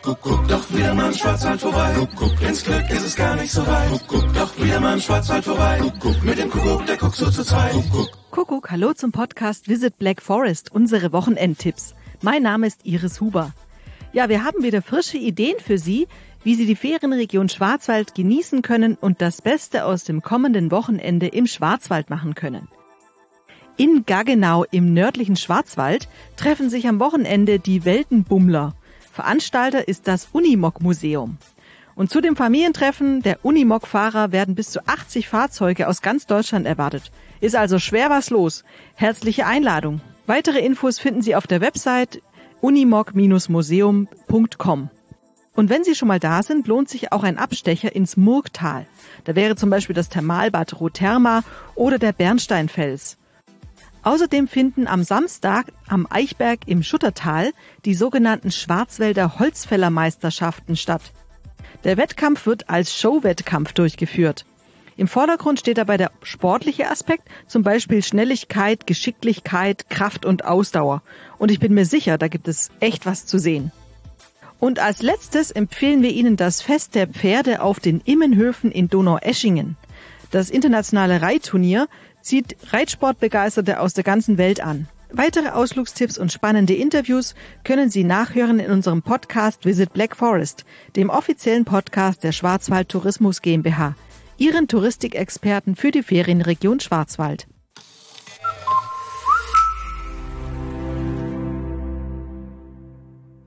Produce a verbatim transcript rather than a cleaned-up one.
guck, guck, doch wieder mal im Schwarzwald vorbei. Guck, guck, ins Glück ist es gar nicht so weit. Guck, guck, doch wieder mal im Schwarzwald vorbei. Guck, guck, mit dem Kuckuck, der guckt so zu zweit. Guck, guck. Kuckuck, hallo zum Podcast Visit Black Forest, unsere Wochenendtipps. Mein Name ist Iris Huber. Ja, wir haben wieder frische Ideen für Sie, wie Sie die Ferienregion Schwarzwald genießen können und das Beste aus dem kommenden Wochenende im Schwarzwald machen können. In Gaggenau im nördlichen Schwarzwald treffen sich am Wochenende die Weltenbummler. Veranstalter ist das Unimog-Museum. Und zu dem Familientreffen der Unimog-Fahrer werden bis zu achtzig Fahrzeuge aus ganz Deutschland erwartet. Ist also schwer was los. Herzliche Einladung. Weitere Infos finden Sie auf der Website unimog Bindestrich museum Punkt com. Und wenn Sie schon mal da sind, lohnt sich auch ein Abstecher ins Murgtal. Da wäre zum Beispiel das Thermalbad Rotherma oder der Bernsteinfels. Außerdem finden am Samstag am Eichberg im Schuttertal die sogenannten Schwarzwälder Holzfällermeisterschaften statt. Der Wettkampf wird als Showwettkampf durchgeführt. Im Vordergrund steht dabei der sportliche Aspekt, zum Beispiel Schnelligkeit, Geschicklichkeit, Kraft und Ausdauer. Und ich bin mir sicher, da gibt es echt was zu sehen. Und als letztes empfehlen wir Ihnen das Fest der Pferde auf den Immenhöfen in Donaueschingen. Das internationale Reitturnier zieht Reitsportbegeisterte aus der ganzen Welt an. Weitere Ausflugstipps und spannende Interviews können Sie nachhören in unserem Podcast Visit Black Forest, dem offiziellen Podcast der Schwarzwald Tourismus GmbH, Ihren Touristikexperten für die Ferienregion Schwarzwald.